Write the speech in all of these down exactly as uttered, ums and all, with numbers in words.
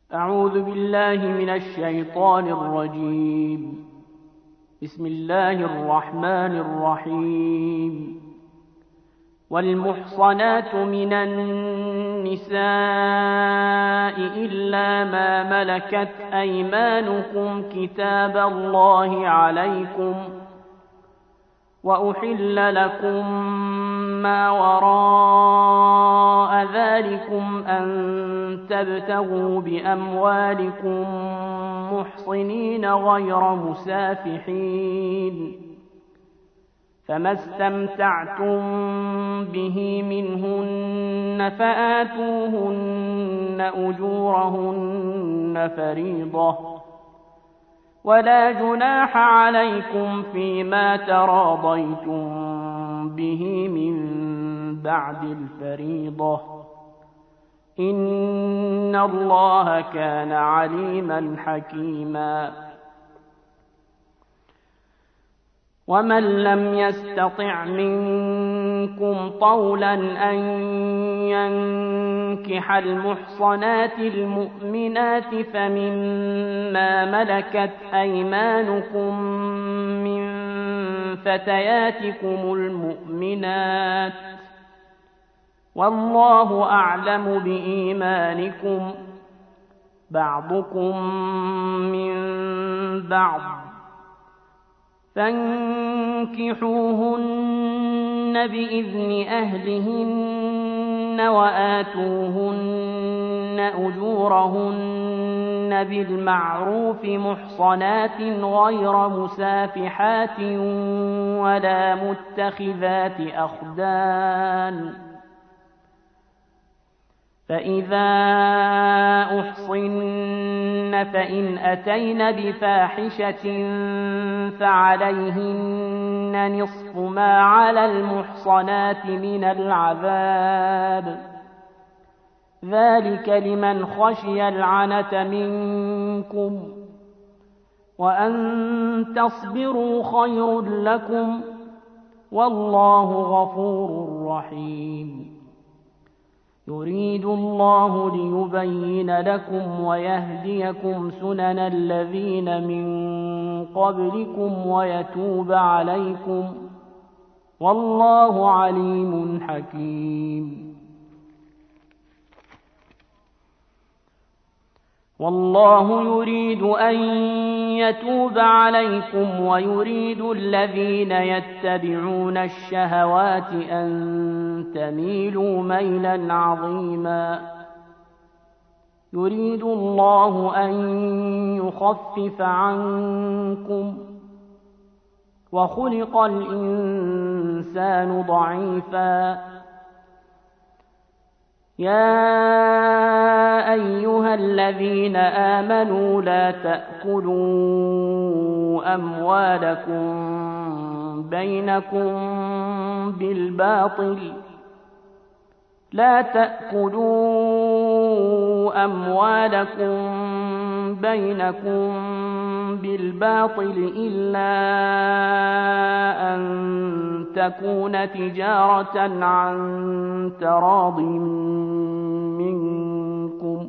أعوذ بالله من الشيطان الرجيم. بسم الله الرحمن الرحيم. والمحصنات من النساء إلا ما ملكت أيمانكم كتاب الله عليكم، وأحل لكم ما وراء ذلكم أن تبتغوا بأموالكم محصنين غير مسافحين، فما استمتعتم به منهن فآتوهن أجورهن فريضة، ولا جناح عليكم فيما تراضيتم به من بعد الفريضة، إن الله كان عليما حكيما. ومن لم يستطع منكم طولا أن ينكح المحصنات المؤمنات فمما ملكت أيمانكم من فتياتكم المؤمنات، والله أعلم بإيمانكم، بعضكم من بعض، فانكحوهن بإذن أهلهن وآتوهن أجورهن بالمعروف محصنات غير مسافحات ولا متخذات أخدان، فإذا أحصن فإن أتين بفاحشة فعليهن نصف ما على المحصنات من العذاب، ذلك لمن خشي العنة منكم، وأن تصبروا خير لكم، والله غفور رحيم. يريد الله ليبين لكم ويهديكم سنن الذين من قبلكم ويتوب عليكم، والله عليم حكيم. والله يريد أن يتوب عليكم ويريد الذين يتبعون الشهوات أن تميلوا ميلا عظيما. يريد الله أن يخفف عنكم، وخلق الإنسان ضعيفا. يا أيها الذين آمنوا لا تأكلوا أموالكم بينكم بالباطل لا تأكلوا أموالكم بينكم بالباطل إلا أن تكون تجارة عن تراض منكم،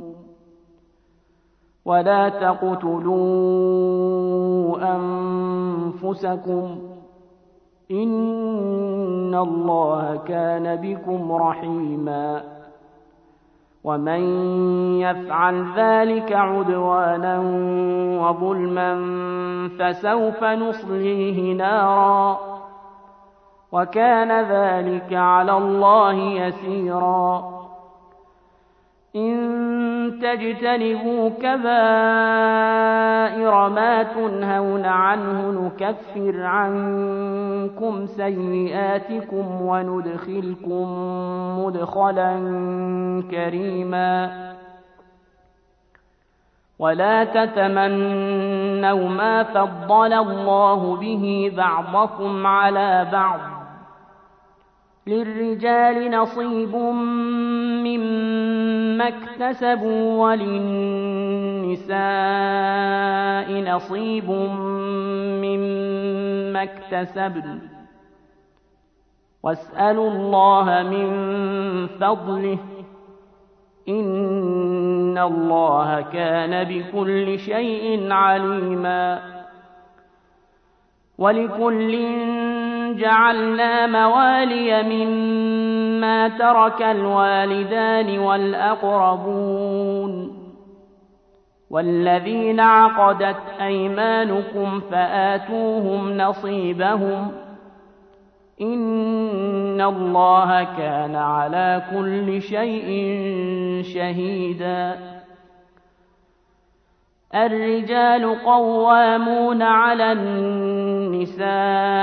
ولا تقتلوا أنفسكم، إن الله كان بكم رحيما. ومن يفعل ذلك عدوانا وظلما فسوف نصليه نارا، وكان ذلك على الله يسيرا. إن تجتنبوا كبائر ما تنهون عنه نكفر عنكم سيئاتكم وندخلكم مدخلا كريما. ولا تتمنوا ما فضل الله به بعضكم على بعض، للرجال نصيب مما اكتسبوا وللنساء نصيب مما اكتسبن، واسألوا الله من فضله إن الله كان بكل شيء عليما ولكل جعلنا موالي مما ترك الوالدان والأقربون والذين عقدت أيمانكم فآتوهم نصيبهم إن الله كان على كل شيء شهيدا الرجال قوامون على النساء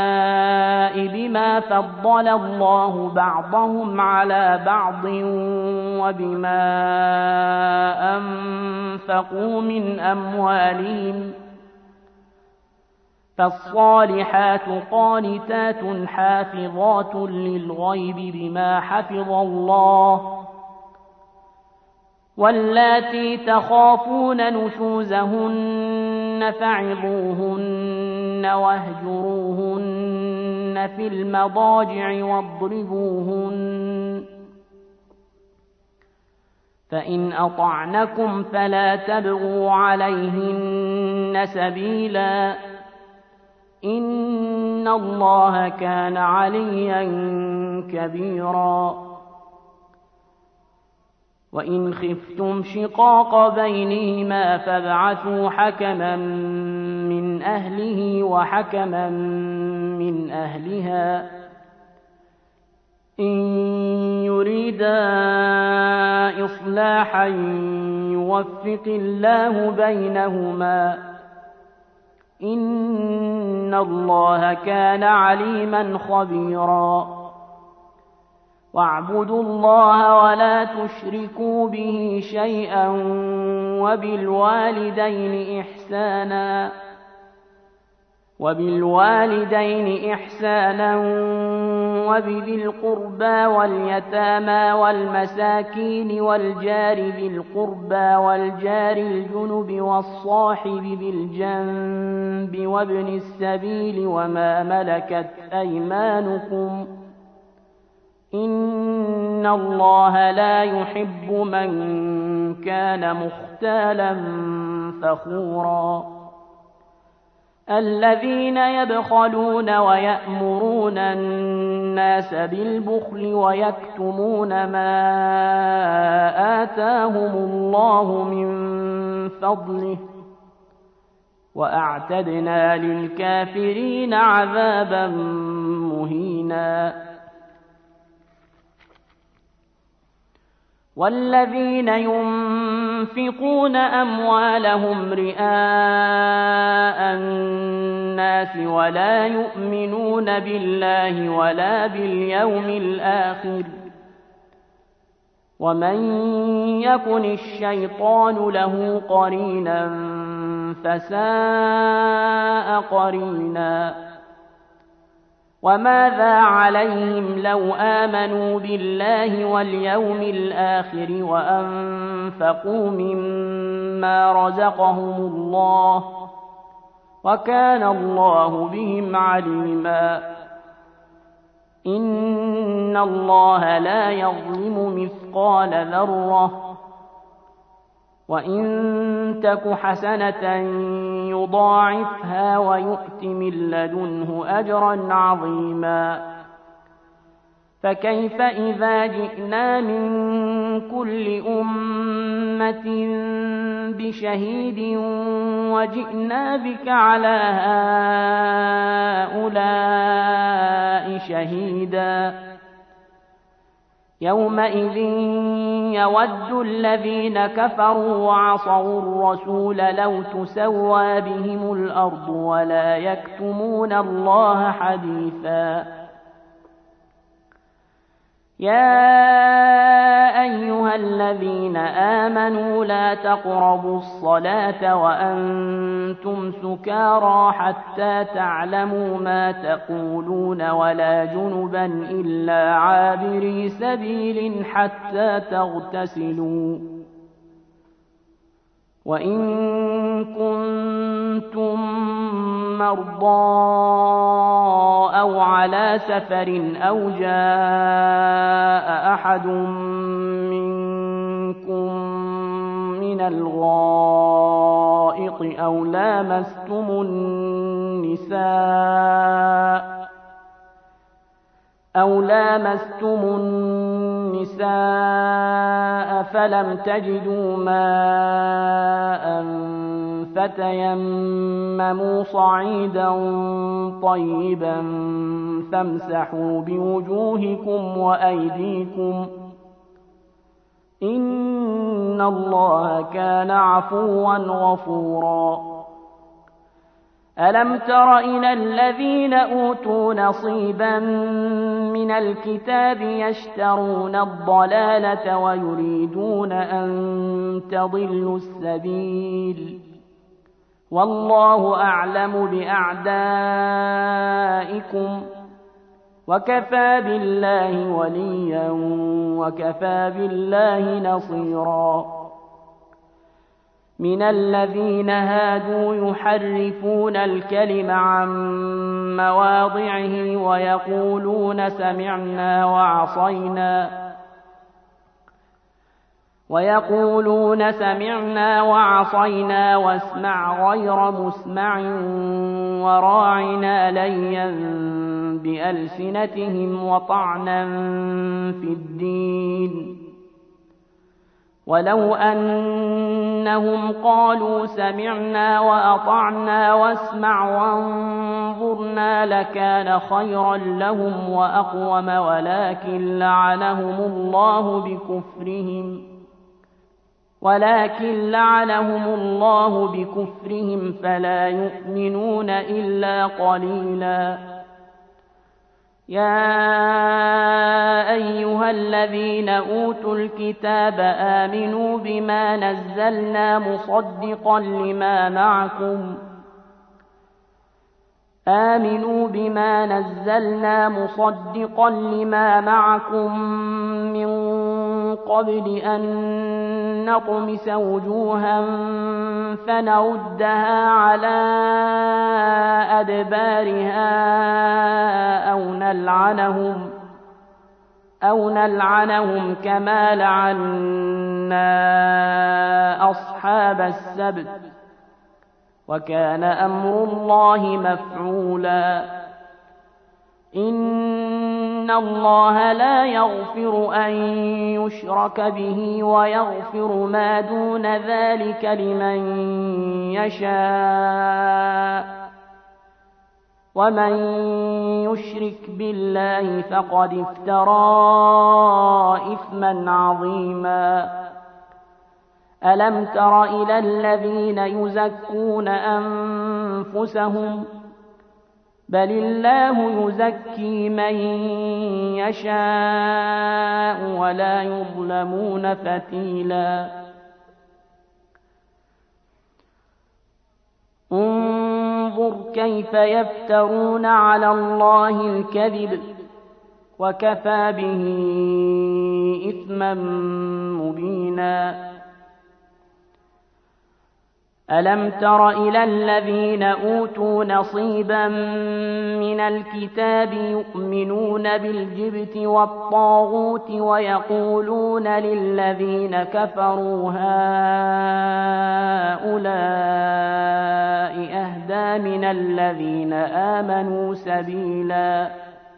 بما فضل الله بعضهم على بعض وبما أنفقوا من أموالهم فالصالحات قانتات حافظات للغيب بما حفظ الله واللاتي تخافون نشوزهن فعظوهن واهجروهن في المضاجع واضربوهن فإن أطعنكم فلا تبغوا عليهن سبيلا إن الله كان عليا كبيرا وإن خفتم شقاق بينهما فابعثوا حكما من أهله وحكما من أهلها إن يريدا إصلاحا يوفق الله بينهما إن الله كان عليما خبيرا واعبدوا الله ولا تشركوا به شيئا وبالوالدين إحسانا وبالوالدين إحسانا وبذي القربى واليتامى والمساكين والجار ذي القربى والجار الجنب والصاحب بالجنب وابن السبيل وما ملكت أيمانكم إن الله لا يحب من كان مختالا فخورا الذين يبخلون ويأمرون الناس بالبخل ويكتمون ما آتاهم الله من فضله وأعتدنا للكافرين عذابا مهينا والذين ينفقون أموالهم رئاء الناس ولا يؤمنون بالله ولا باليوم الآخر ومن يكن الشيطان له قرينا فساء قرينا وماذا عليهم لو آمنوا بالله واليوم الآخر وأنفقوا مما رزقهم الله وكان الله بهم عليما إن الله لا يظلم مثقال ذرة وإن تك حسنة يضاعفها ويؤت من لدنه أجرا عظيما فكيف إذا جئنا من كل أمة بشهيد وجئنا بك على هؤلاء شهيدا يومئذ يود الذين كفروا وعصوا الرسول لو تسوى بهم الأرض ولا يكتمون الله حديثا يا أيها الذين آمنوا لا تقربوا الصلاة وأنتم سكارى حتى تعلموا ما تقولون ولا جنبا إلا عابري سبيل حتى تغتسلوا وإن كنتم مرضى أو على سفر أو جاء أحد منكم من من الغائط أو لامستم النساء أو لامستم النساء فلم تجدوا ماء فتيمموا صعيدا طيبا فامسحوا بوجوهكم وأيديكم إن الله كان عفوا غفورا. ألم تر إلى الذين أوتوا نصيبا من الكتاب يشترون الضلالة ويريدون أن تضلوا السبيل والله أعلم بأعدائكم وكفى بالله وليا وكفى بالله نصيرا. من الذين هادوا يحرفون الكلم عن مواضعه ويقولون سمعنا وعصينا ويقولون سمعنا وعصينا واسمع غير مسمع وراعنا ليا بألسنتهم وطعنا في الدين ولو أنهم قالوا سمعنا وأطعنا واسمع وانظرنا لكان خيرا لهم وأقوم ولكن لعنهم الله بكفرهم ولكن لعنهم الله بكفرهم فلا يؤمنون إلا قليلا. يا أيها الذين أوتوا الكتاب آمنوا بما نزلنا مصدقا لما معكم آمنوا بما نزلنا مصدقا لما معكم من قبل أن نطمس وجوها فنردها على أدبارها أو نلعنهم أو نلعنهم كما لعنا أصحاب السبت وكان أمر الله مفعولا. إن الله لا يغفر أن يشرك به ويغفر ما دون ذلك لمن يشاء ومن يشرك بالله فقد افترى إثما عظيما. ألم تر إلى الذين يزكون أنفسهم بل الله يزكي من يشاء ولا يظلمون فتيلا. انظر كيف يفترون على الله الكذب وكفى به إثما مبينا. ألم تر إلى الذين أوتوا نصيبا من الكتاب يؤمنون بالجبت والطاغوت ويقولون للذين كفروا هؤلاء أهدى من الذين آمنوا سبيلا.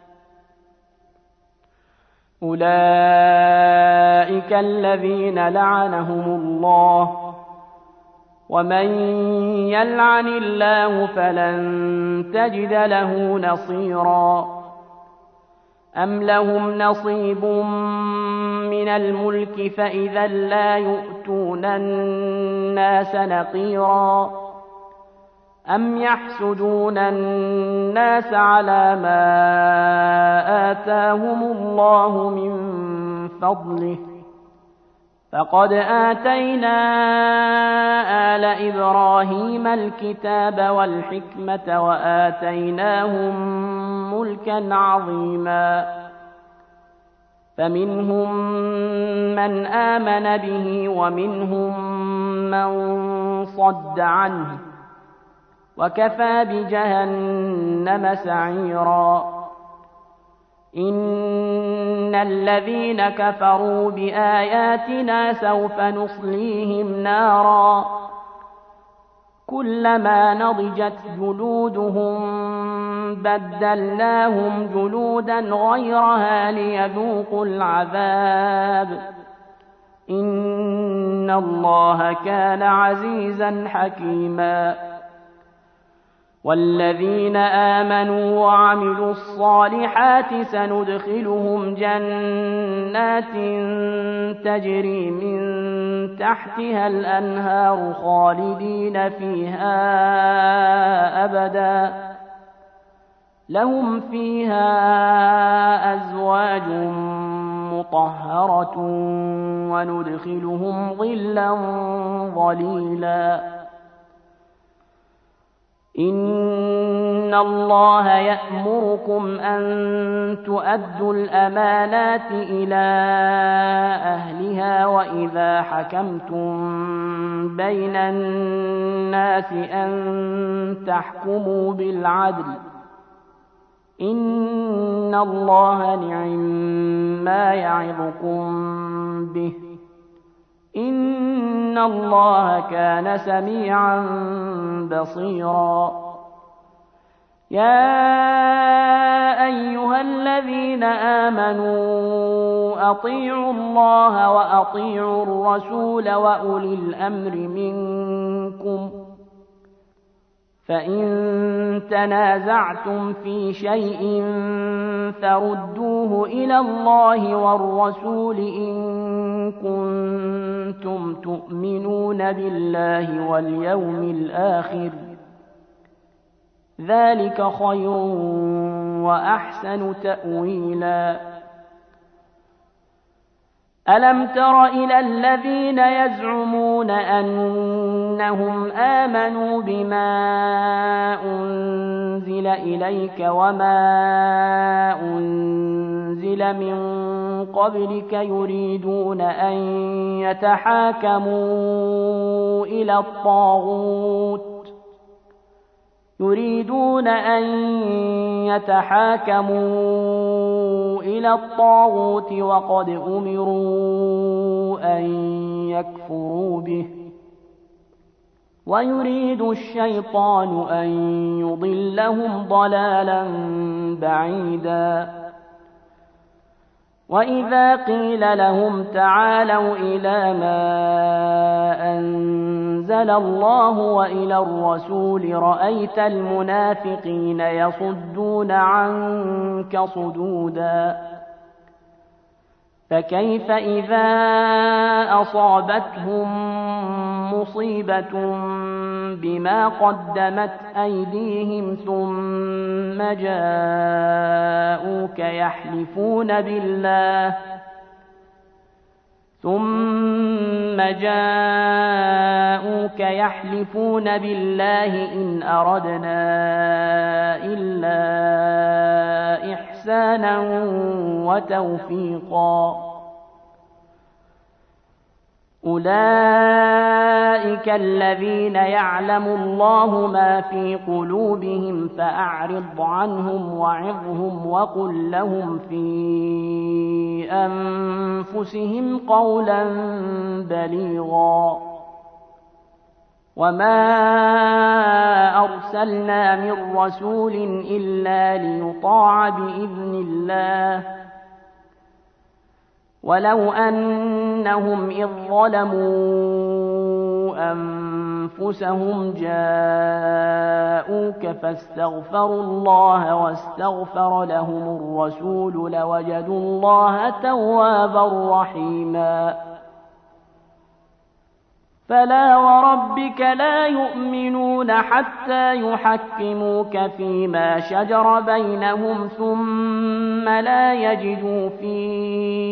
أولئك الذين لعنهم الله ومن يلعن الله فلن تجد له نصيرا. أم لهم نصيب من الملك فإذا لا يؤتون الناس نقيرا. أم يحسدون الناس على ما آتاهم الله من فضله فقد آتينا آل إبراهيم الكتاب والحكمة وآتيناهم ملكا عظيما. فمنهم من آمن به ومنهم من صد عنه وكفى بجهنم سعيرا. إن الذين كفروا بآياتنا سوف نصليهم نارا كلما نضجت جلودهم بدلناهم جلودا غيرها ليذوقوا العذاب إن الله كان عزيزا حكيما والذين آمنوا وعملوا الصالحات سندخلهم جنات تجري من تحتها الأنهار خالدين فيها أبدا لهم فيها أزواج مطهرة وندخلهم ظلا ظليلا إن الله يأمركم أن تؤدوا الأمانات إلى أهلها وإذا حكمتم بين الناس أن تحكموا بالعدل إن الله نعم يعظكم به إن الله كان سميعا بصيرا يا أيها الذين آمنوا أطيعوا الله وأطيعوا الرسول وأولي الأمر منكم فإن تنازعتم في شيء فردوه إلى الله والرسول إن كنتم تؤمنون بالله واليوم الآخر ذلك خير وأحسن تأويلا ألم تر إلى الذين يزعمون أنهم آمنوا بما أنزل إليك وما أنزل من قبلك يريدون أن يتحاكموا إلى الطاغوت يريدون أن يتحاكموا إلى الطاغوت وقد أمروا أن يكفروا به ويريد الشيطان أن يضلهم ضلالا بعيدا وإذا قيل لهم تعالوا إلى ما أنزل الله وإلى الرسول رأيت المنافقين يصدون عنك صدودا فكيف إذا أصابتهم مصيبة بما قدمت أيديهم ثم جاءوك يحلفون بالله ثم جاءوك يحلفون بالله إن أردنا إلا إحسانا وتوفيقا أولئك الذين يعلم الله ما في قلوبهم فأعرض عنهم وعظهم وقل لهم في أنفسهم قولا بليغا وما أرسلنا من رسول إلا ليطاع بإذن الله ولو أنهم إذ ظلموا أنفسهم جاءوك فاستغفروا الله واستغفر لهم الرسول لوجدوا الله توابا رحيما فلا وربك لا يؤمنون حتى يحكموك فيما شجر بينهم ثم لا يجدوا في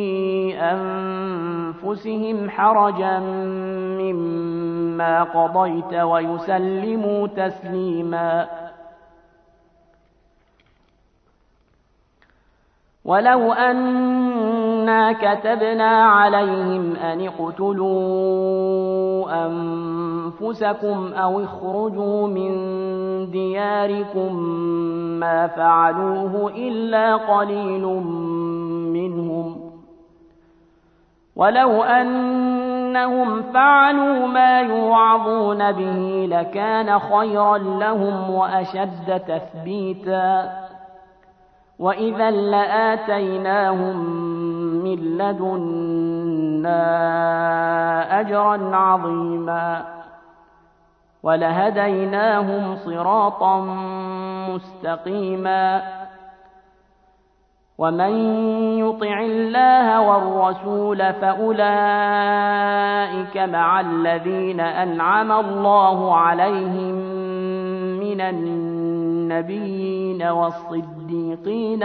أنفسهم حرجا مما قضيت ويسلموا تسليما ولو أنا كتبنا عليهم أن اقتلوا أنفسهم أنفسكم أو اخرجوا من دياركم ما فعلوه إلا قليل منهم ولو أنهم فعلوا ما يوعظون به لكان خيرا لهم وأشد تثبيتا وإذا لآتيناهم من لدنا أجرا عظيما ولهديناهم صراطا مستقيما ومن يطع الله والرسول فأولئك مع الذين أنعم الله عليهم من النبيين والصديقين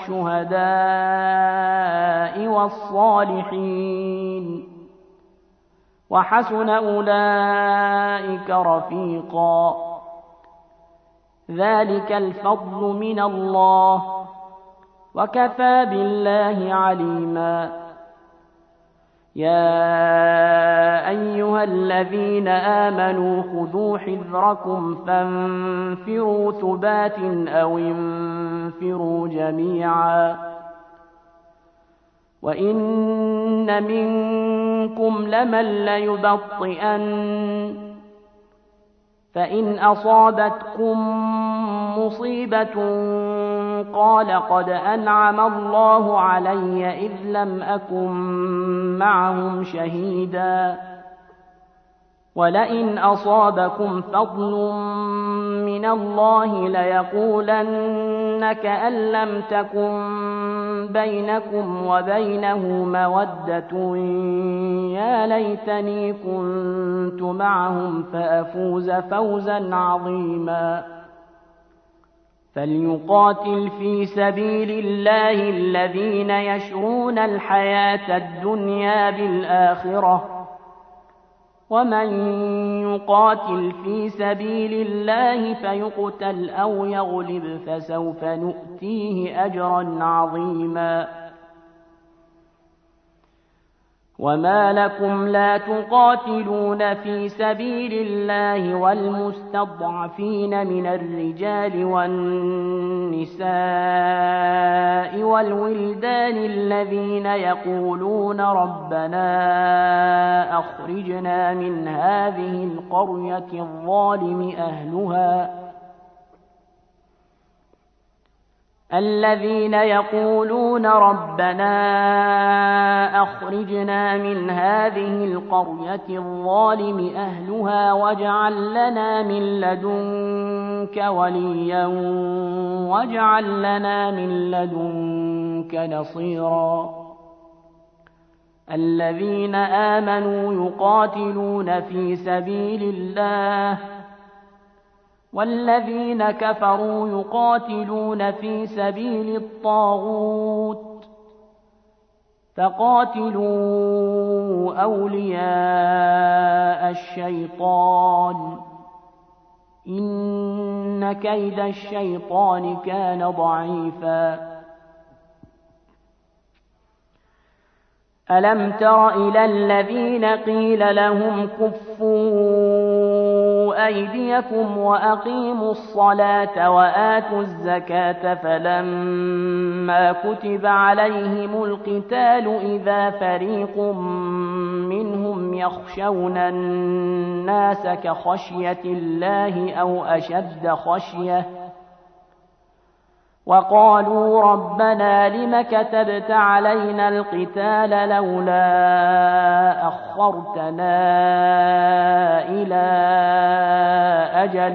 والشهداء والصالحين وحسن أولئك رفيقا ذلك الفضل من الله وكفى بالله عليما يا أيها الذين آمنوا خذوا حذركم فانفروا ثبات أو انفروا جميعا وإن منكم لمن ليبطئن فإن أصابتكم مصيبة قال قد أنعم الله علي إذ لم أكن معهم شهيدا ولئن أصابكم فضل من الله ليقولن كأن لم تكن بينكم وبينه مودة يا ليتني كنت معهم فأفوز فوزا عظيما فليقاتل في سبيل الله الذين يشرون الحياة الدنيا بالآخرة ومن يقاتل في سبيل الله فيقتل أو يغلب فسوف نؤتيه أجرا عظيما وما لكم لا تقاتلون في سبيل الله والمستضعفين من الرجال والنساء والولدان الذين يقولون ربنا أخرجنا من هذه القرية الظالم أهلها الذين يقولون ربنا أخرجنا من هذه القرية الظالم أهلها واجعل لنا من لدنك وليا واجعل لنا من لدنك نصيرا الذين آمنوا يقاتلون في سبيل الله والذين كفروا يقاتلون في سبيل الطاغوت فقاتلوا أولياء الشيطان إن كيد الشيطان كان ضعيفا ألم تر إلى الذين قيل لهم كفوا أيديكم وأقيموا الصلاة وآتوا الزكاة فلما كتب عليهم القتال إذا فريق منهم يخشون الناس كخشية الله أو أشد خشية وقالوا ربنا لم كتبت علينا القتال لولا أخرتنا إلى أجل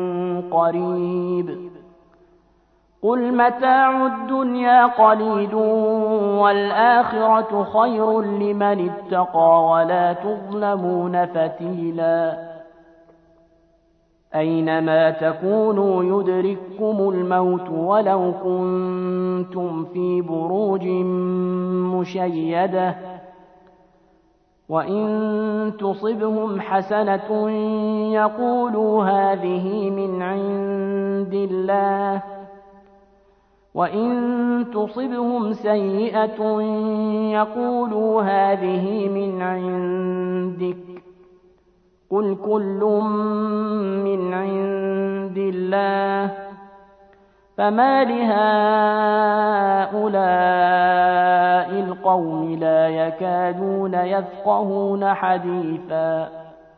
قريب قل متاع الدنيا قليل والآخرة خير لمن اتقى ولا تظلمون فتيلا أينما تكونوا يدرككم الموت ولو كنتم في بروج مشيدة وإن تصبهم حسنة يقولوا هذه من عند الله وإن تصبهم سيئة يقولوا هذه من عندك قل كل من عند الله فما لهؤلاء القوم لا يكادون يفقهون حديثا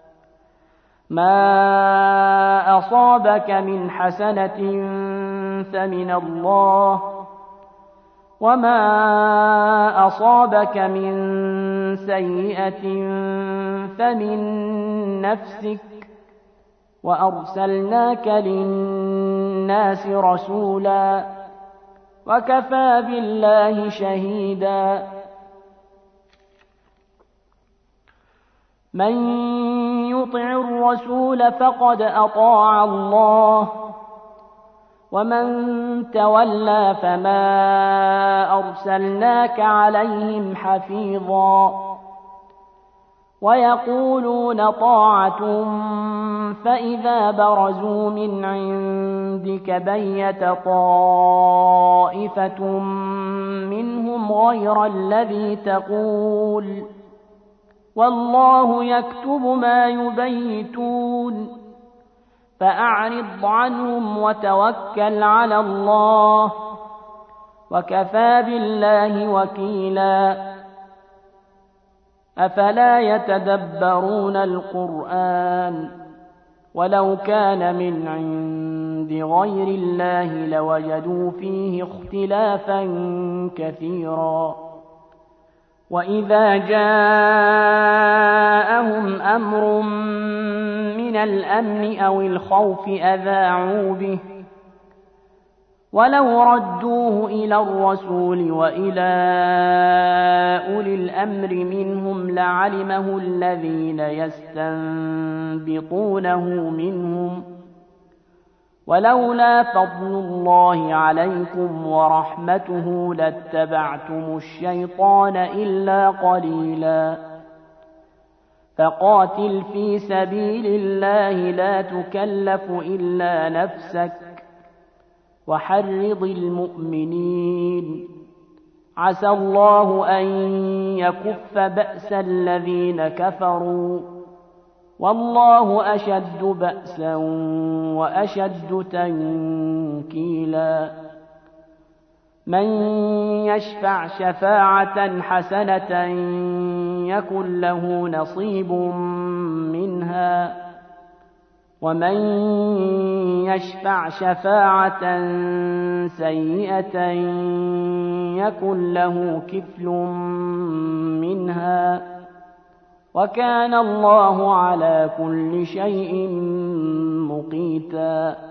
ما أصابك من حسنة فمن الله وما أصابك من سيئة فمن نفسك وأرسلناك للناس رسولا وكفى بالله شهيدا من يطع الرسول فقد أطاع الله ومن تولى فما أرسلناك عليهم حفيظا ويقولون طاعة فإذا برزوا من عندك بيت طائفة منهم غير الذي تقول والله يكتب ما يبيتون فأعرض عنهم وتوكل على الله وكفى بالله وكيلا أفلا يتدبرون القرآن ولو كان من عند غير الله لوجدوا فيه اختلافا كثيرا وإذا جاءهم أمر من الأمن أو الخوف أذاعوا به ولو ردوه إلى الرسول وإلى أولي الأمر منهم لعلمه الذين يستنبطونه منهم ولولا فضل الله عليكم ورحمته لاتبعتم الشيطان إلا قليلا فقاتل في سبيل الله لا تكلف إلا نفسك وحرض المؤمنين عسى الله أن يكف بأس الذين كفروا والله أشد بأسا وأشد تنكيلا من يشفع شفاعة حسنة يكن له نصيب منها ومن يشفع شفاعة سيئة يكن له كفل منها وكان الله على كل شيء مقيتا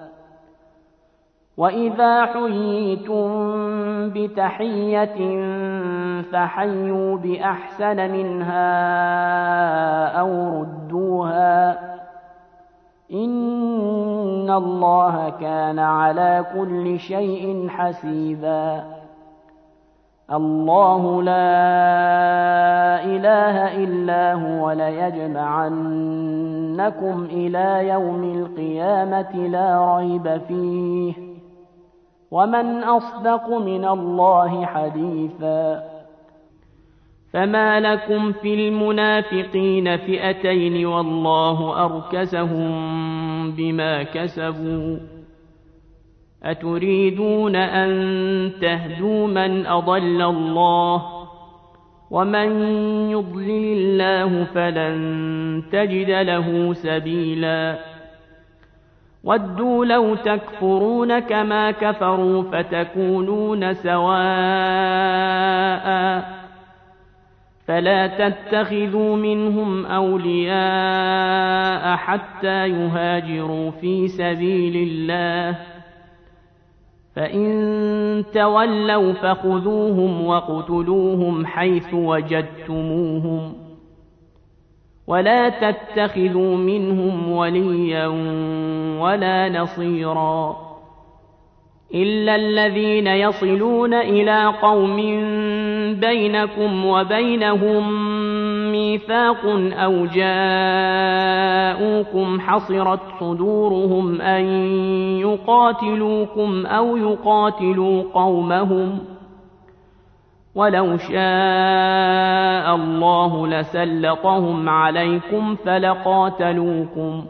وإذا حييتم بتحية فحيوا بأحسن منها أو ردوها إن الله كان على كل شيء حسيبا الله لا إله إلا هو ليجمعنكم إلى يوم القيامة لا ريب فيه ومن أصدق من الله حديثا فما لكم في المنافقين فئتين والله أركسهم بما كسبوا أتريدون أن تهدوا من أضل الله ومن يضلل الله فلن تجد له سبيلا ودوا لو تكفرون كما كفروا فتكونون سواء فلا تتخذوا منهم أولياء حتى يهاجروا في سبيل الله فإن تولوا فخذوهم وقتلوهم حيث وجدتموهم ولا تتخذوا منهم وليا ولا نصيرا إلا الذين يصلون إلى قوم بينكم وبينهم ميثاق أو جاءوكم حصرت صدورهم أن يقاتلوكم أو يقاتلوا قومهم ولو شاء الله لسلطهم عليكم فلقاتلوكم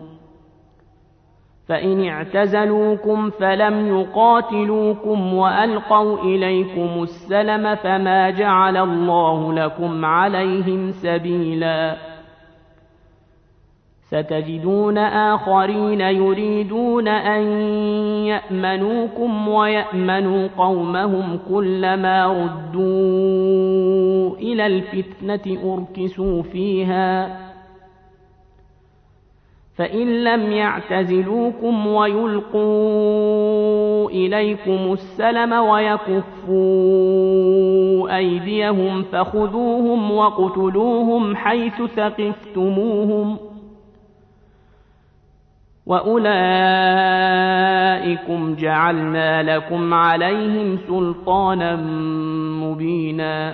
فإن اعتزلوكم فلم يقاتلوكم وألقوا إليكم السلم فما جعل الله لكم عليهم سبيلا ستجدون آخرين يريدون أن يأمنوكم ويأمنوا قومهم كلما ردوا إلى الفتنة أركسوا فيها فإن لم يعتزلوكم ويلقوا إليكم السلم ويكفوا أيديهم فخذوهم وقتلوهم حيث ثقفتموهم وأولئكم جعلنا لكم عليهم سلطانا مبينا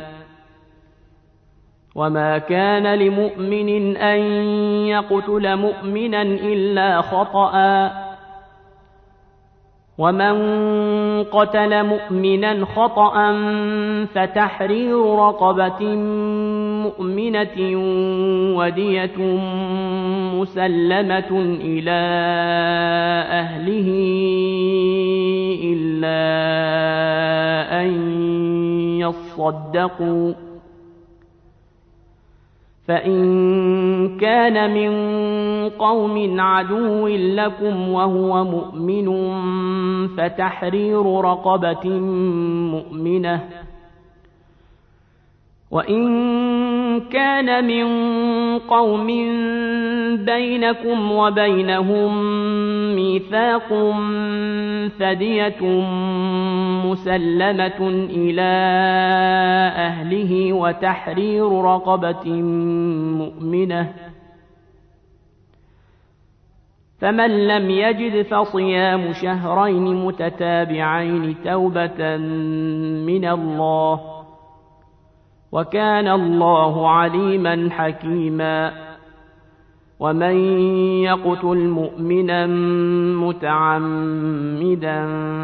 وما كان لمؤمن أن يقتل مؤمنا إلا خطأ ومن قتل مؤمنا خطأ فتحرير رقبة مؤمنة ودية مسلمة إلى أهله إلا أن يصدقوا فإن كان من قوم عدو لكم وهو مؤمن فتحرير رقبة مؤمنة وإن كان من قوم بينكم وبينهم ميثاق فدية مسلمة إلى أهله وتحرير رقبة مؤمنة فمن لم يجد فصيام شهرين متتابعين توبة من الله وكان الله عليما حكيما ومن يقتل مؤمنا متعمدا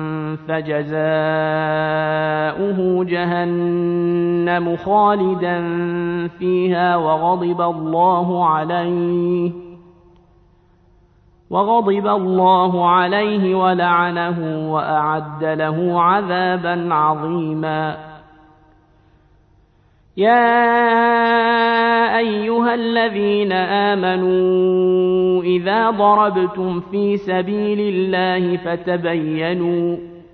فجزاؤه جهنم خالدا فيها وغضب الله عليه وغضب الله عليه ولعنه وأعد له عذابا عظيما يا أيها الذين آمنوا إذا ضربتم في سبيل الله فتبينوا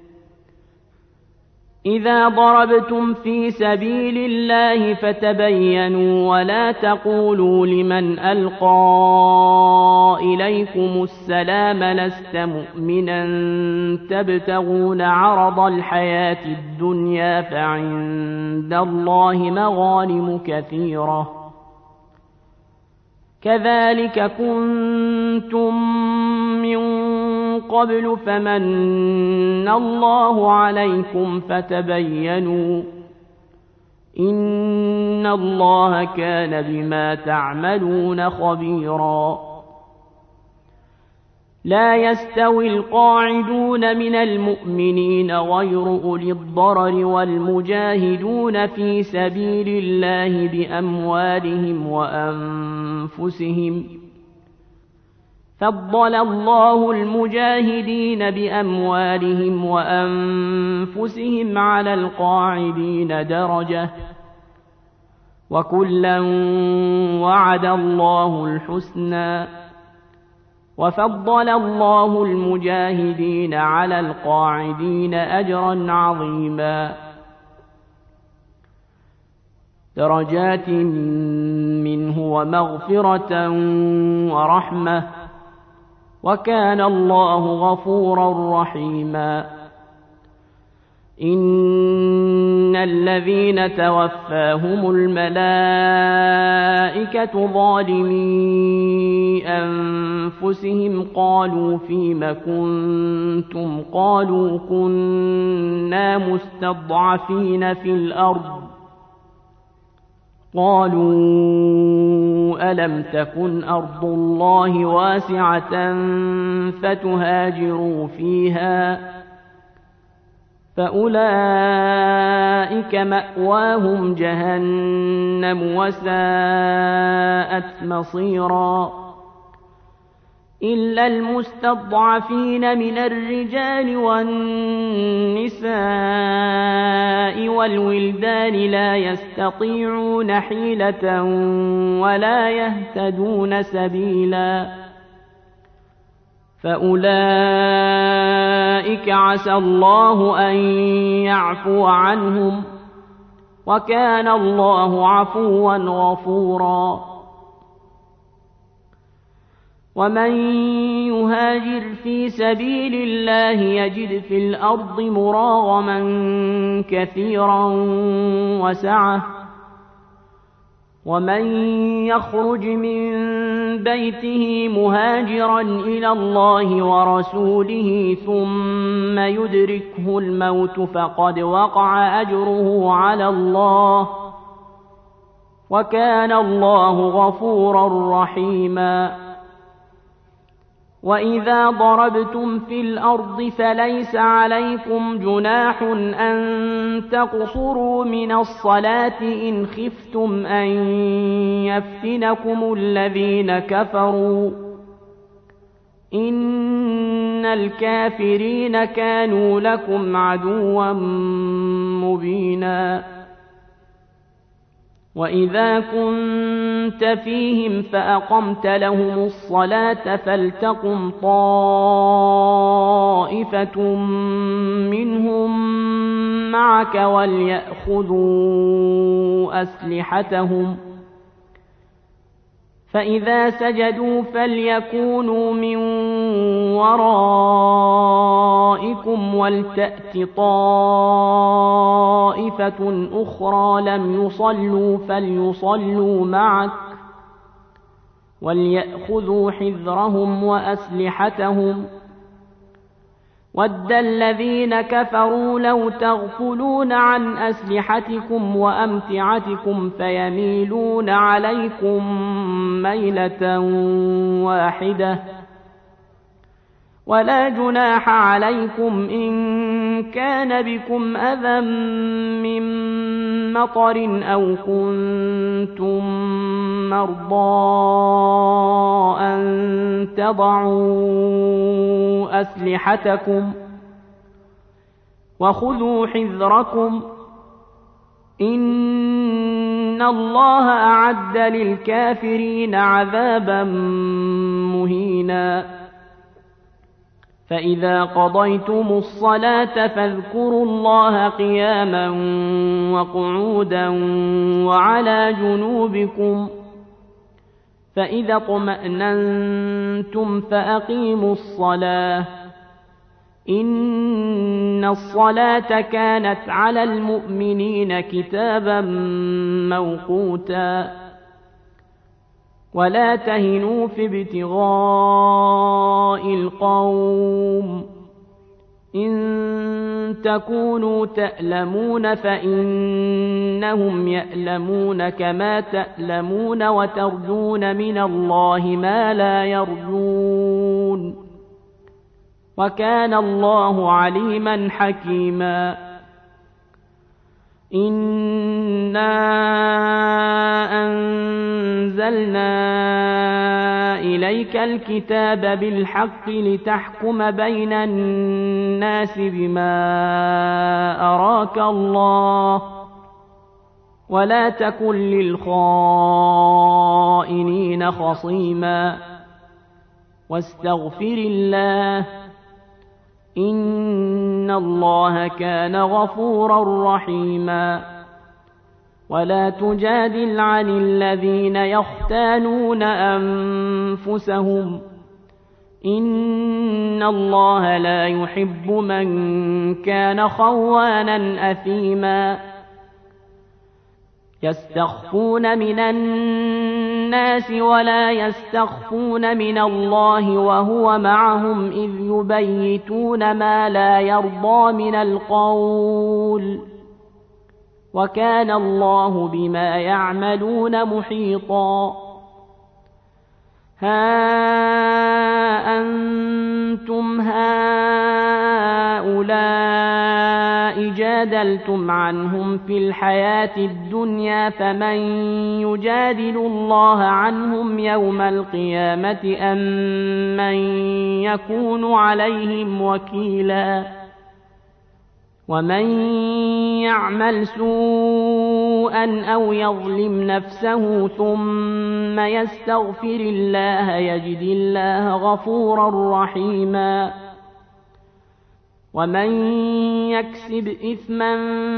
إذا ضربتم في سبيل الله فتبينوا ولا تقولوا لمن ألقى إليكم السلام لست مؤمنا تبتغون عرض الحياة الدنيا فعند الله مغانم كثيرة كذلك كنتم من قبل فمن الله عليكم فتبينوا إن الله كان بما تعملون خبيرا لا يستوي القاعدون من المؤمنين غير أولي الضرر والمجاهدون في سبيل الله بأموالهم وأنفسهم فضل الله المجاهدين بأموالهم وأنفسهم على القاعدين درجة وكلا وعد الله الحسنى وفضل الله المجاهدين على القاعدين أجرا عظيما درجات منه ومغفرة ورحمة وكان الله غفورا رحيما إن الذين توفاهم الملائكة ظالمي أنفسهم قالوا فيم كنتم قالوا كنا مستضعفين في الأرض قالوا ألم تكن أرض الله واسعة فتهاجروا فيها فأولئك مأواهم جهنم وساءت مصيرا إلا المستضعفين من الرجال والنساء والولدان لا يستطيعون حيلة ولا يهتدون سبيلا فأولئك عسى الله أن يعفو عنهم وكان الله عفوا غفورا ومن يهاجر في سبيل الله يجد في الأرض مراغما كثيرا وسعة ومن يخرج من بيته مهاجرا إلى الله ورسوله ثم يدركه الموت فقد وقع أجره على الله وكان الله غفورا رحيما وإذا ضربتم في الأرض فليس عليكم جناح أن تقصروا من الصلاة إن خفتم أن يفتنكم الذين كفروا إن الكافرين كانوا لكم عدوا مبينا وإذا كنت فيهم فأقمت لهم الصلاة فلتقم طائفة منهم معك وليأخذوا أسلحتهم فإذا سجدوا فليكونوا من ورائكم ولتأت طائفة أخرى لم يصلوا فليصلوا معك وليأخذوا حذرهم وأسلحتهم ود الذين كفروا لو تغفلون عن أسلحتكم وأمتعتكم فيميلون عليكم ميلة واحدة ولا جناح عليكم إن كان بكم أذى من مطر أو كنتم مرضى أن تضعوا أسلحتكم وخذوا حذركم إن الله أعد للكافرين عذابا مهينا فإذا قضيتم الصلاة فاذكروا الله قياما وقعودا وعلى جنوبكم فإذا اطمأننتم فأقيموا الصلاة إن الصلاة كانت على المؤمنين كتابا موقوتا ولا تهنوا في ابتغاء القوم إن تكونوا تألمون فإنهم يألمون كما تألمون وترجون من الله ما لا يرجون وكان الله عليما حكيما إنا أنزلنا إليك الكتاب بالحق لتحكم بين الناس بما أراك الله ولا تكن للخائنين خصيما واستغفر الله إن الله كان غفورا رحيما ولا تجادل عن الذين يختانون أنفسهم إن الله لا يحب من كان خوانا أثيما يستخفون من الناس ولا يستخفون من الله وهو معهم إذ يبيتون ما لا يرضى من القول وكان الله بما يعملون محيطا ها أنتم هؤلاء جادلتم عنهم في الحياة الدنيا فمن يجادل الله عنهم يوم القيامة أم من يكون عليهم وكيلا ومن يعمل سوءا أو يظلم نفسه ثم يستغفر الله يجد الله غفورا رحيما ومن يكسب إثما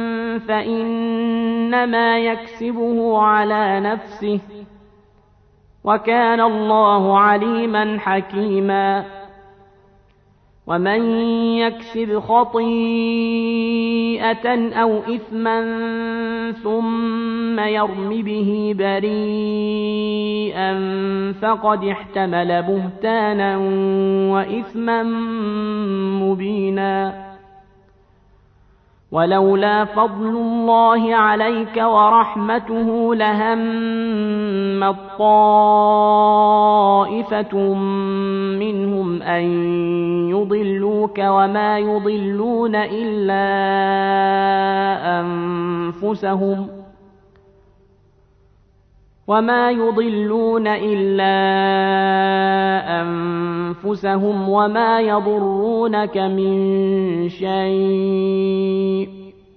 فإنما يكسبه على نفسه وكان الله عليما حكيما ومن يكسب خطيئة أو إثما ثم يرم به بريئا فقد احتمل بهتانا وإثما مبينا ولولا فضل الله عليك ورحمته لهمت طائفة منهم أن يضلوك وما يضلون إلا أنفسهم وما يضلون إلا أنفسهم وما يضرونك من شيء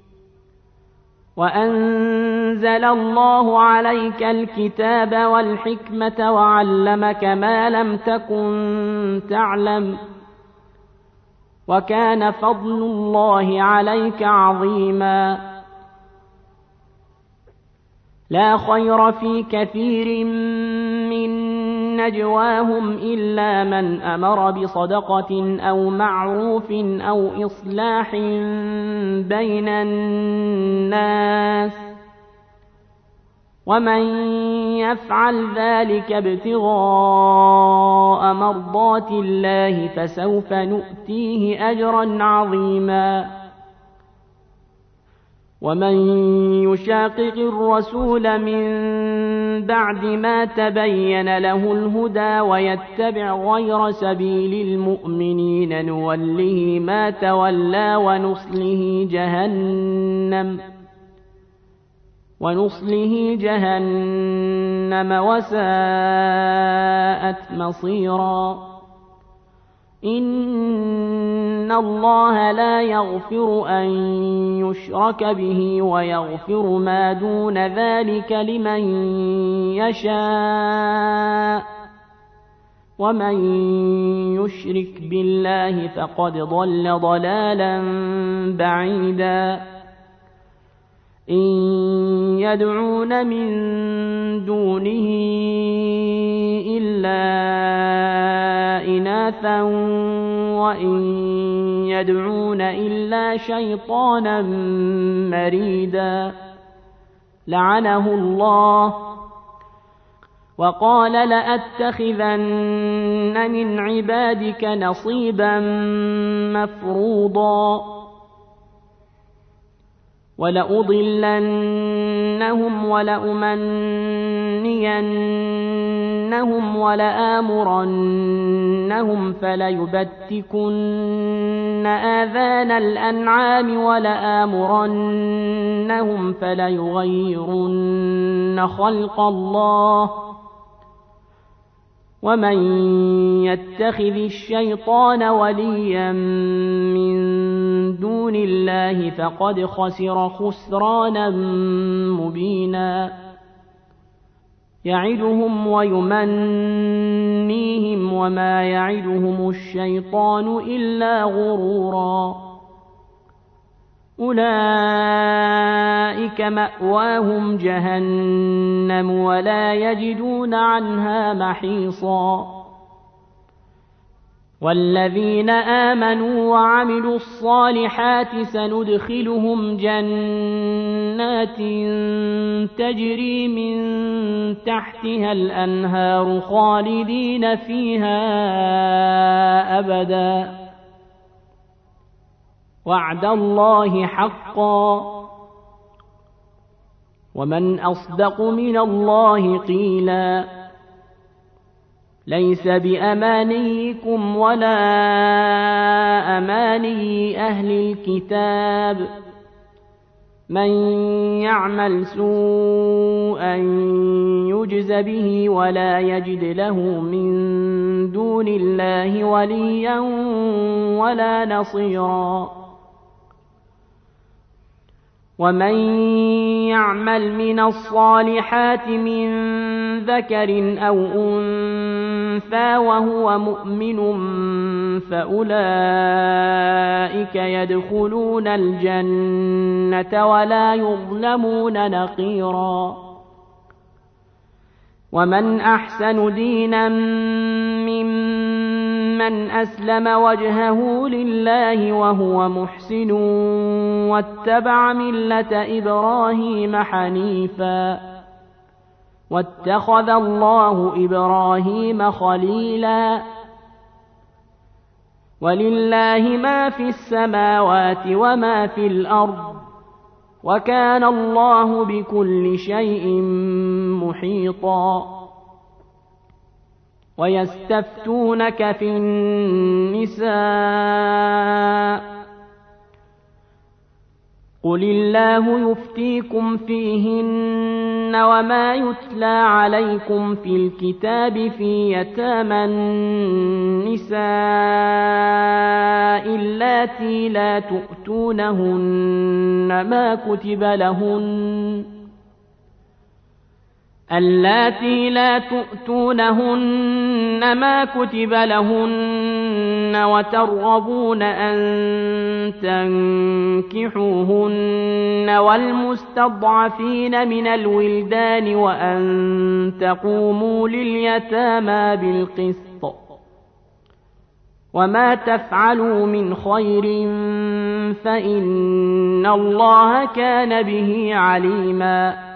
وأنزل الله عليك الكتاب والحكمة وعلمك ما لم تكن تعلم وكان فضل الله عليك عظيما لا خير في كثير من نجواهم إلا من أمر بصدقة أو معروف أو إصلاح بين الناس ومن يفعل ذلك ابتغاء مرضات الله فسوف نؤتيه أجرا عظيما ومن يشاقق الرسول من بعد ما تبين له الهدى ويتبع غير سبيل المؤمنين نوله ما تولى ونصله جهنم ونصله جهنم وساءت مصيرا إن الله لا يغفر أن يشرك به ويغفر ما دون ذلك لمن يشاء ومن يشرك بالله فقد ضل ضلالا بعيدا إن يدعون من دونه إلا إناثا وإن يدعون إلا شيطانا مريدا لعنه الله وقال لأتخذن من عبادك نصيبا مفروضا ولأضلنهم ولأمنينهم ولآمرنهم فليبتكن آذان الأنعام ولآمرنهم فليغيرن خلق الله ومن يتخذ الشيطان وليا من دون الله فقد خسر خسرانا مبينا يعدهم ويمنيهم وما يعدهم الشيطان إلا غرورا أولئك مأواهم جهنم ولا يجدون عنها محيصا والذين آمنوا وعملوا الصالحات سندخلهم جنات تجري من تحتها الأنهار خالدين فيها أبدا وعد الله حقا ومن أصدق من الله قيلا ليس بأمانيكم ولا أماني أهل الكتاب من يعمل سوءا يجز به ولا يجد له من دون الله وليا ولا نصيرا ومن يعمل من الصالحات من ذكر أو أنثى وهو مؤمن فأولئك يدخلون الجنة ولا يظلمون نقيرا ومن أحسن دينا ممن أسلم وجهه لله وهو محسن واتبع ملة إبراهيم حنيفا واتخذ الله إبراهيم خليلا ولله ما في السماوات وما في الأرض وكان الله بكل شيء محيطا ويستفتونك في النساء قل الله يفتيكم فيهن وما يتلى عليكم في الكتاب في يتامى النساء اللاتي لا تؤتونهن ما كتب لهن اللاتي لا تؤتونهن ما كتب لهن وترغبون أن تنكحوهن والمستضعفين من الولدان وأن تقوموا لليتامى بالقسط وما تفعلوا من خير فإن الله كان به عليما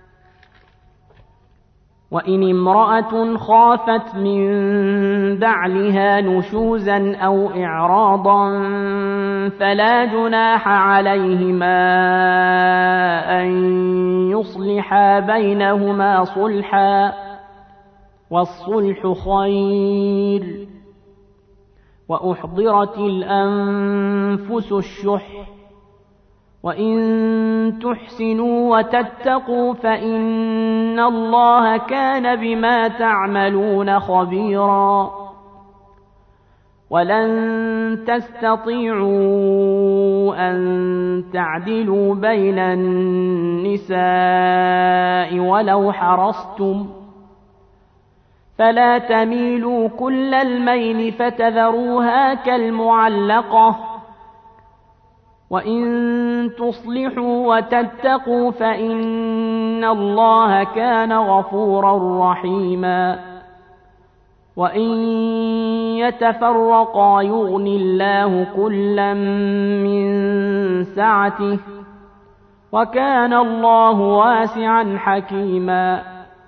وإن امرأة خافت من بعلها نشوزا أو إعراضا فلا جناح عليهما أن يصلحا بينهما صلحا والصلح خير وأحضرت الأنفس الشح وإن تحسنوا وتتقوا فإن الله كان بما تعملون خبيرا ولن تستطيعوا أن تعدلوا بين النساء ولو حرصتم فلا تميلوا كل الميل فتذروها كالمعلقة وإن تصلحوا وتتقوا فإن الله كان غفورا رحيما وإن يتفرقا يغن الله كلا من سعته وكان الله واسعا حكيما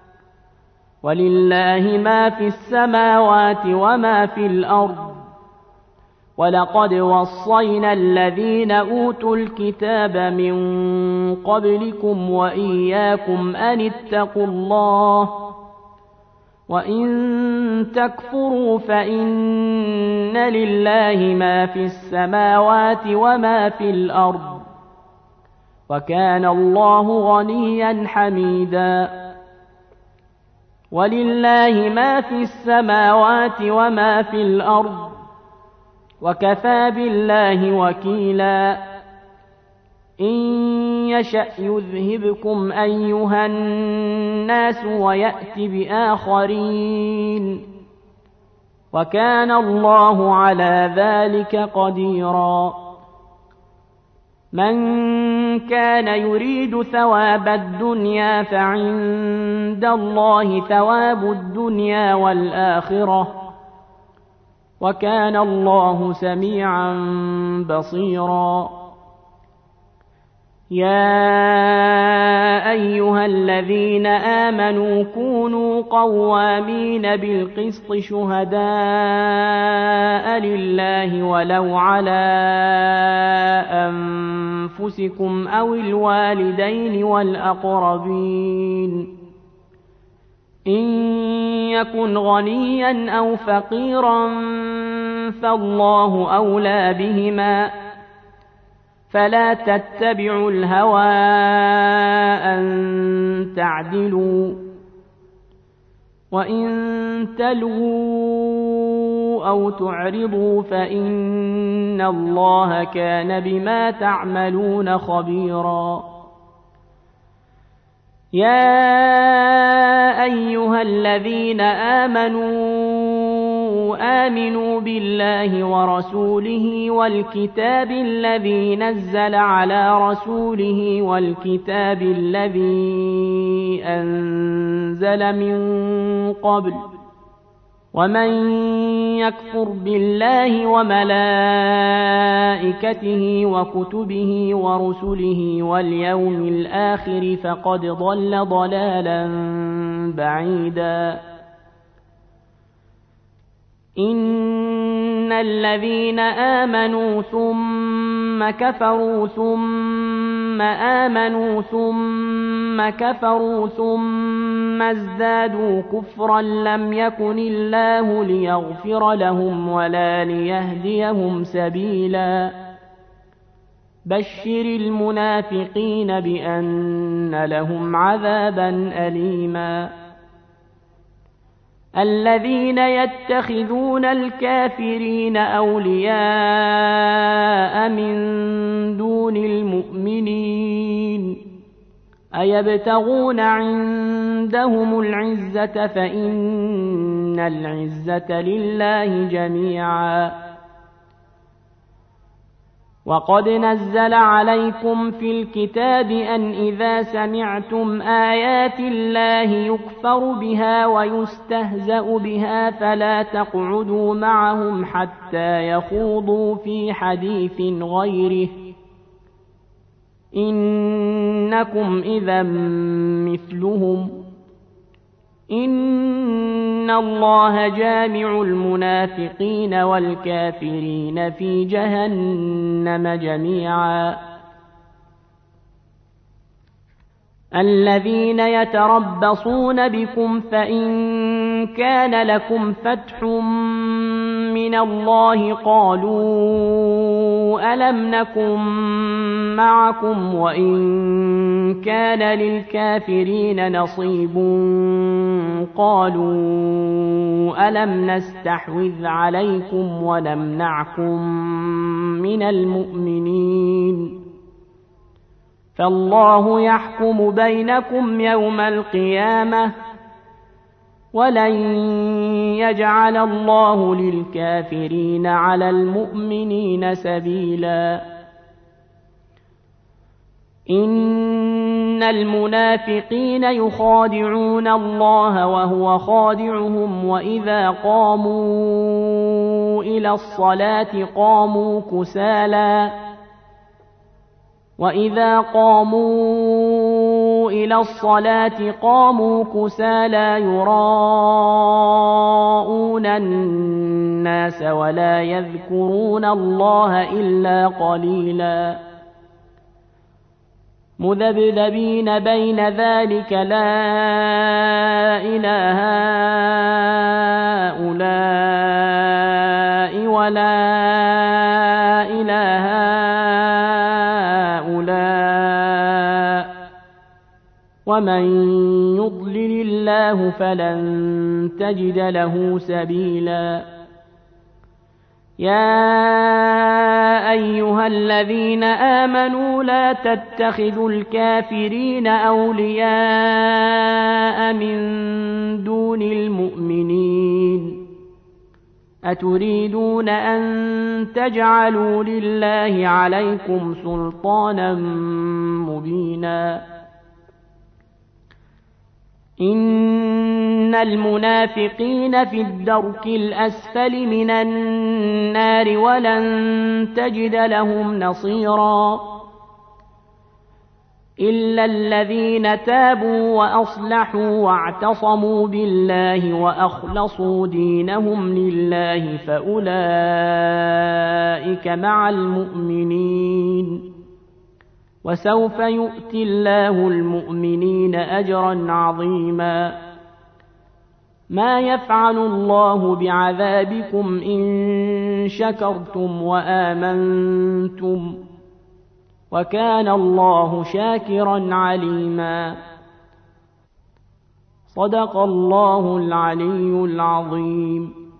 ولله ما في السماوات وما في الأرض ولقد وصينا الذين أوتوا الكتاب من قبلكم وإياكم أن اتقوا الله وإن تكفروا فإن لله ما في السماوات وما في الأرض وكان الله غنيا حميدا ولله ما في السماوات وما في الأرض وكفى بالله وكيلا إن يشأ يذهبكم أيها الناس ويأت بآخرين وكان الله على ذلك قديرا من كان يريد ثواب الدنيا فعند الله ثواب الدنيا والآخرة وكان الله سميعا بصيرا يا أيها الذين آمنوا كونوا قوامين بالقسط شهداء لله ولو على أنفسكم أو الوالدين والأقربين إن يكن غنيا أو فقيرا فالله أولى بهما فلا تتبعوا الهوى أن تعدلوا وإن تلووا أو تعرضوا فإن الله كان بما تعملون خبيرا. يا أيها الذين آمنوا آمنوا بالله ورسوله والكتاب الذي نزل على رسوله والكتاب الذي أنزل من قبل ومن يكفر بالله وملائكته وكتبه ورسله واليوم الآخر فقد ضل ضلالا بعيدا. إن الذين آمنوا ثم كفروا ثم آمنوا ثم كفروا ثم ازدادوا كفرا لم يكن الله ليغفر لهم ولا ليهديهم سبيلا. بشر المنافقين بأن لهم عذابا أليما. الذين يتخذون الكافرين أولياء من دون المؤمنين أيبتغون عندهم العزة فإن العزة لله جميعا. وقد نزل عليكم في الكتاب أن إذا سمعتم آيات الله يكفر بها ويستهزأ بها فلا تقعدوا معهم حتى يخوضوا في حديث غيره إنكم إذا مثلهم إن الله جامع المنافقين والكافرين في جهنم جميعا. الذين يتربصون بكم فإن كان لكم فتح من الله قالوا ألم نكن معكم وإن كان للكافرين نصيب قالوا ألم نستحوذ عليكم ونمنعكم من المؤمنين فالله يحكم بينكم يوم القيامة ولن يجعل الله للكافرين على المؤمنين سبيلا. إن المنافقين يخادعون الله وهو خادعهم وإذا قاموا إلى الصلاة قاموا كسالى وإذا قاموا إلى الصلاة قاموا كسالى يراءون الناس ولا يذكرون الله إلا قليلا. مذبذبين بين ذلك لا إله هؤلاء ولا إله هؤلاء ومن يضلل الله فلن تجد له سبيلا. يا أيها الذين آمنوا لا تتخذوا الكافرين أولياء من دون المؤمنين أتريدون أن تجعلوا لله عليكم سلطانا مبينا. إن المنافقين في الدرك الأسفل من النار ولن تجد لهم نصيرا إلا الذين تابوا وأصلحوا واعتصموا بالله وأخلصوا دينهم لله فأولئك مع المؤمنين وسوف يؤتي الله المؤمنين أجرا عظيما. ما يفعل الله بعذابكم إن شكرتم وآمنتم وكان الله شاكرا عليما. صدق الله العلي العظيم.